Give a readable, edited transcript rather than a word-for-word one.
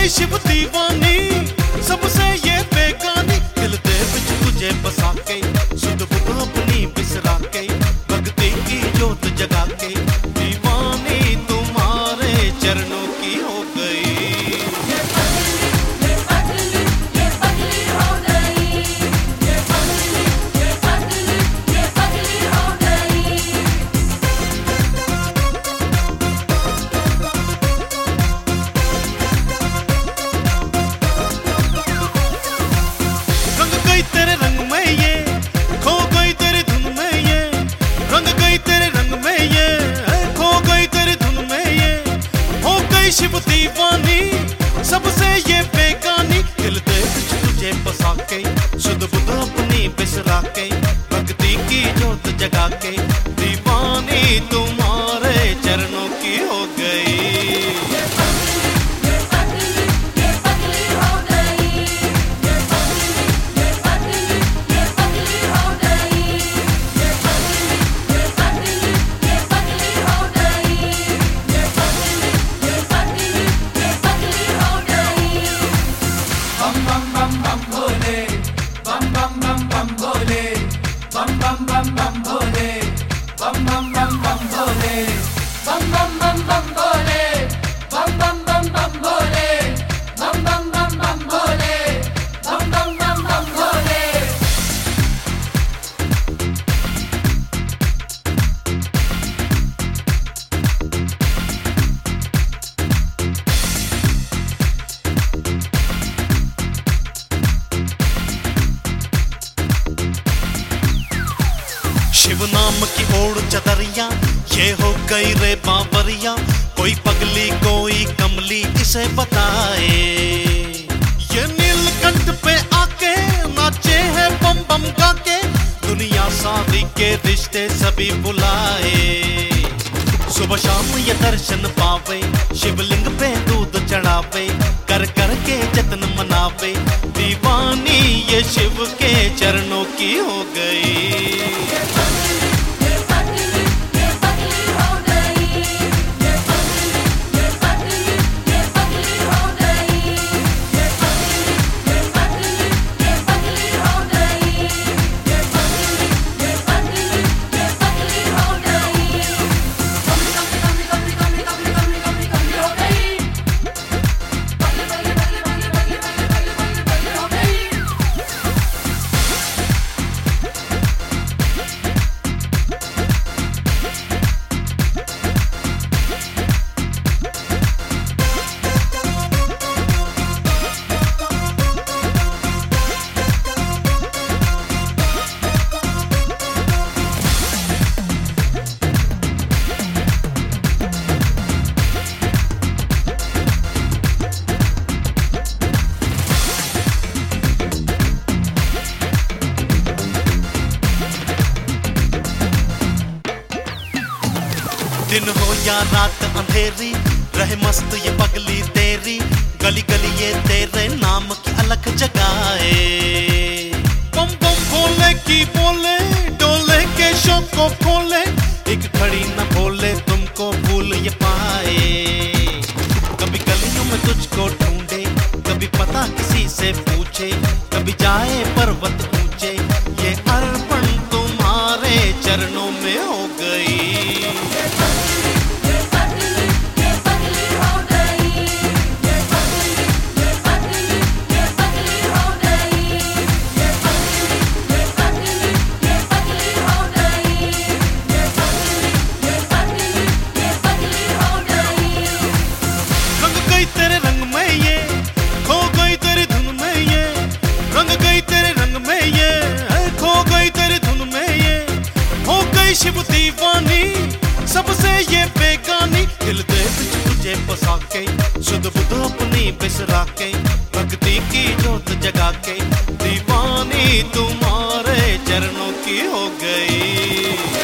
गई शिव दीवानी, सबसे ये बेगानी। दिल दे विच तुझे बसा के, सुध बुध अपनी बिसरा के, भक्ति की जोत जगा के, दीवानी तुम्हारे चरणों की हो गई। तेरे रंग में ये खो गई तेरी धुन में ये, रंग गई तेरे रंग में ये, खो गई तेरी धुन में ये, हो गई शिव दीवानी, सबसे ये बेगानी। दिल दे विच तुझे बसा के, सुध बुध अपनी बिसरा के, भक्ति की जोत जगा के, दीवानी तुम्हारे चरणों की हो गई। शिव नाम की ओढ़ चदरिया, ये हो गई रे बावरिया, कोई पगली कोई कमली इसे बताए। ये नीलकंठ पे आके नाचे हैं बम बम गा के, दुनिया सारी के रिश्ते सभी बुलाए। सुबह शाम ये दर्शन पावे, शिवलिंग पे दूध चढ़ावे, कर कर के जतन मनावे, दीवानी ये शिव के चरणों की हो गई। दिन हो या रात अंधेरी, रहे मस्त ये पगली तेरी, गली गली ये तेरे नाम की अलग जगाए। बम बम भोले की बोले, डोले के शौक को खोले, एक घड़ी न भोले तुमको भूल ये पाए। कभी गलियों में तुझको ढूंढे, कभी पता किसी से पूछे, कभी जाए पर्वत ऊंचे, ये अर्पण तुम्हारे चरणों में हो गई। तेरे रंग में ये खो गई तेरी धुन में ये, रंग गई तेरे रंग में ये, खो गई तेरी धुन में ये, हो गई शिव दीवानी, सबसे ये बेगानी। दिल दे विच तुझे बसा के, सुध बुध अपनी बिसरा के, भक्ति की जोत जगा के, दीवानी तुम्हारे चरणों की हो गई।